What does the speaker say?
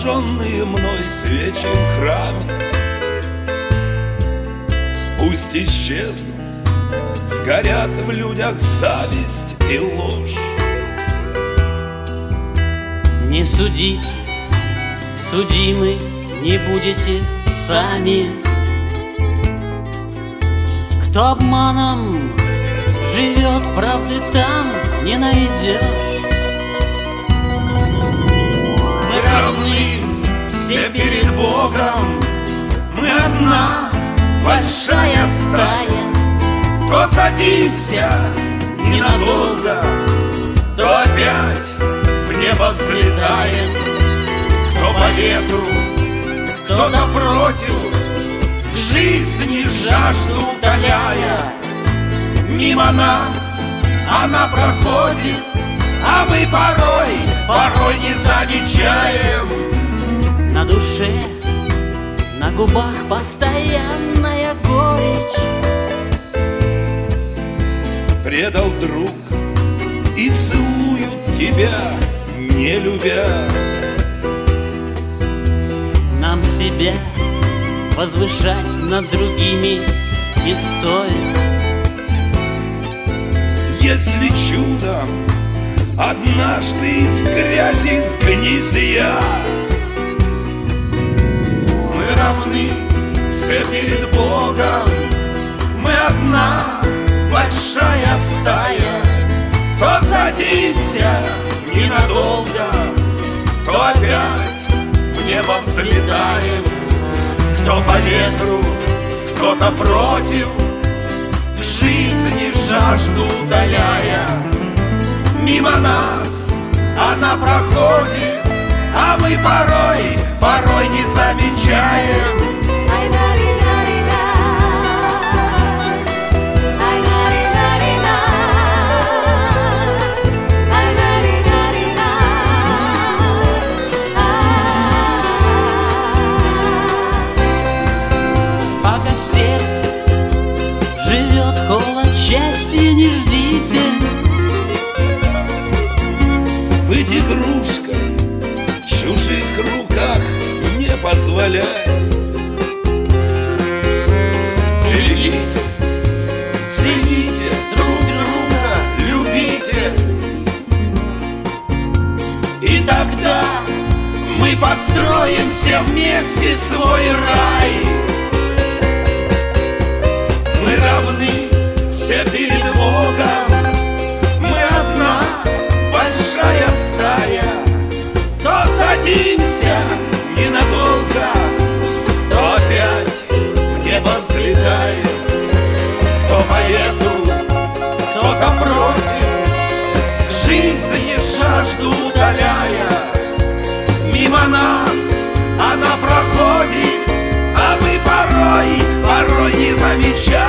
зажженные мной свечи в храме пусть исчезнут, сгорят в людях зависть и ложь. Не судите, судимы не будете сами. Кто обманом живет, правды там не найдешь. Мы равны все перед Богом, мы одна большая стая. То садимся ненадолго, то опять в небо взлетаем. Кто по ветру, кто-то против, к жизни жажду утоляя. Мимо нас она проходит, а мы порой не замечаем. На душе, на губах постоянная горечь. Предал друг и целуют тебя, не любя. Нам себя возвышать над другими не стоит. Если чудом однажды из грязи в князья, мы равны все перед Богом, мы одна большая стая. То садимся ненадолго, то опять в небо взлетаем. Кто по ветру, кто-то против, к жизни жажду утоляя. Мимо нас она проходит, а мы порой не замечаем. Пока в сердце живет холод счастья, не ждите. Быть игрушкой в чужих руках не позволяй. Берегите, цените друг друга, любите. И тогда мы построим все вместе свой рай. Мы равны все перед Богом, мы одна большая стая. То садимся ненадолго, то опять в небо взлетаем. Кто по ветру, кто-то против, к жизни жажду утоляя. Мимо нас она проходит, а мы порой не замечаем.